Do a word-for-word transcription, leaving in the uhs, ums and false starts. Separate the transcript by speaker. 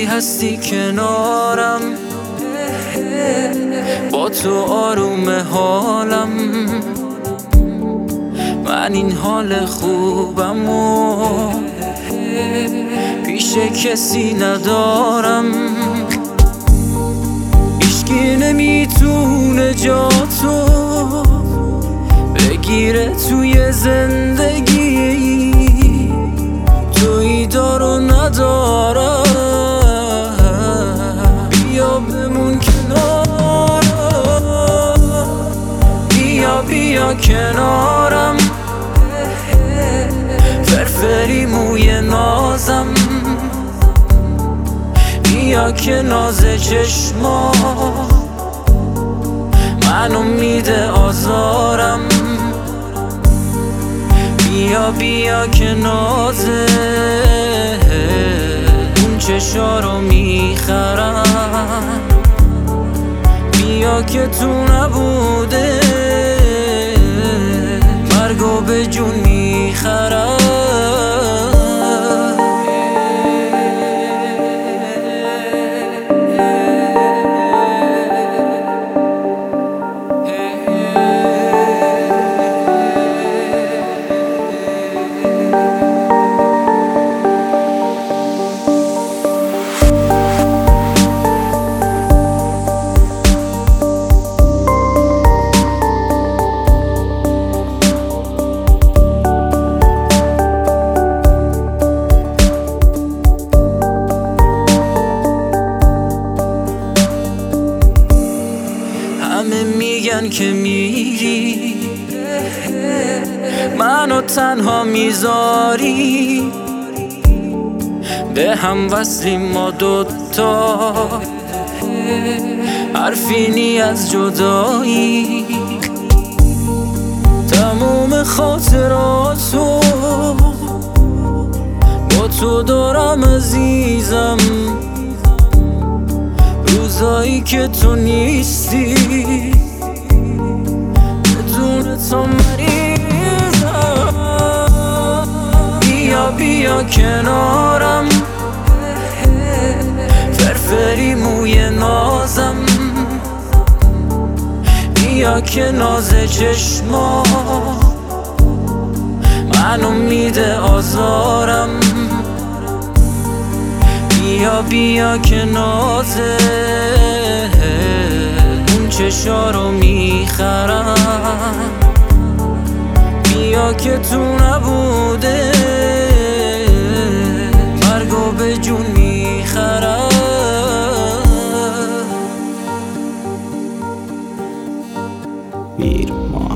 Speaker 1: هستی کنارم، با تو آروم حالم. من این حال خوبم و پیش کسی ندارم. هیچکی نمیتونه جا تو بگیره توی زندگی، تویی دارو ندارم. بیا بمون کنارم، بیا بیا کنارم. فرفری موی نازم، بیا که ناز چشما منو میده آزارم. بیا بیا که نازه اون چشا رو میخرم. بیا که تو نبوده مرگو به جون میخرم. همه میگن که میری منو تنها میذاری، به هم وصلیم ما دوتا، حرفی نی از جدایی. تموم خاطراتو با تو دارم عزیزم، روزایی که تو نیستی بدون تو مریضم. بیا بیا کنارم، فرفری موی نازم. بیا که ناز چشما منو میده آزارم. بیا بیا که نازه اون چشا رو میخرم. بیا که تو نبوده مرگو به جون میخرم.
Speaker 2: میرمان